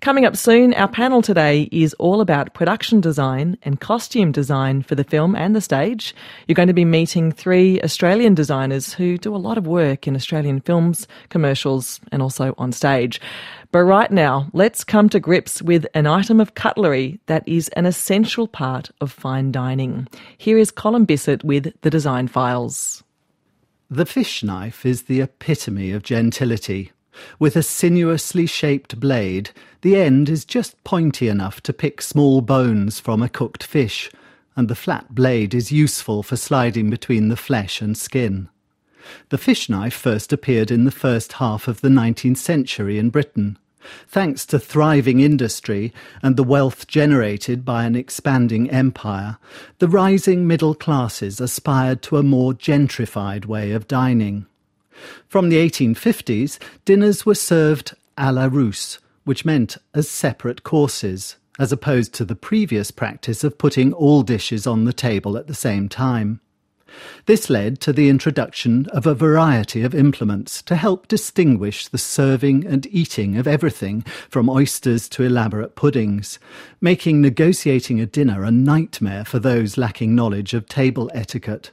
Coming up soon, our panel today is all about production design and costume design for the film and the stage. You're going to be meeting 3 Australian designers who do a lot of work in Australian films, commercials and also on stage. But right now, let's come to grips with an item of cutlery that is an essential part of fine dining. Here is Colin Bisset with the Design Files. The fish knife is the epitome of gentility. With a sinuously shaped blade, the end is just pointy enough to pick small bones from a cooked fish, and the flat blade is useful for sliding between the flesh and skin. The fish knife first appeared in the first half of the 19th century in Britain. Thanks to thriving industry and the wealth generated by an expanding empire, the rising middle classes aspired to a more gentrified way of dining. From the 1850s, dinners were served à la Russe, which meant as separate courses, as opposed to the previous practice of putting all dishes on the table at the same time. This led to the introduction of a variety of implements to help distinguish the serving and eating of everything from oysters to elaborate puddings, making negotiating a dinner a nightmare for those lacking knowledge of table etiquette.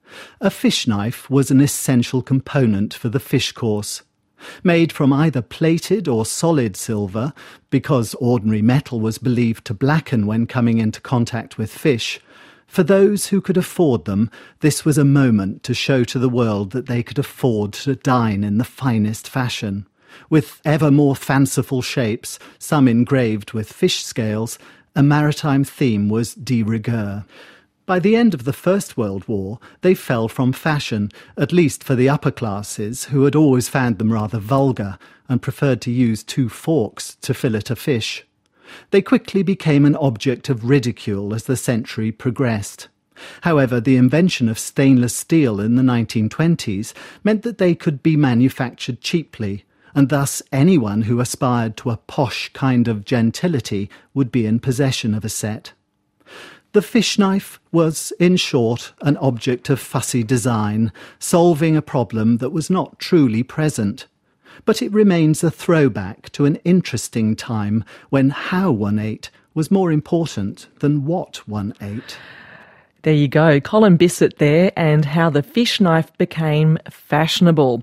A fish knife was an essential component for the fish course. Made from either plated or solid silver, because ordinary metal was believed to blacken when coming into contact with fish, for those who could afford them, this was a moment to show to the world that they could afford to dine in the finest fashion. With ever more fanciful shapes, some engraved with fish scales, a maritime theme was de rigueur. By the end of the First World War, they fell from fashion, at least for the upper classes, who had always found them rather vulgar and preferred to use 2 forks to fillet a fish. They quickly became an object of ridicule as the century progressed. However, the invention of stainless steel in the 1920s meant that they could be manufactured cheaply, and thus anyone who aspired to a posh kind of gentility would be in possession of a set. The fish knife was, in short, an object of fussy design, solving a problem that was not truly present. But it remains a throwback to an interesting time when how one ate was more important than what one ate. There you go, Colin Bisset there, and how the fish knife became fashionable.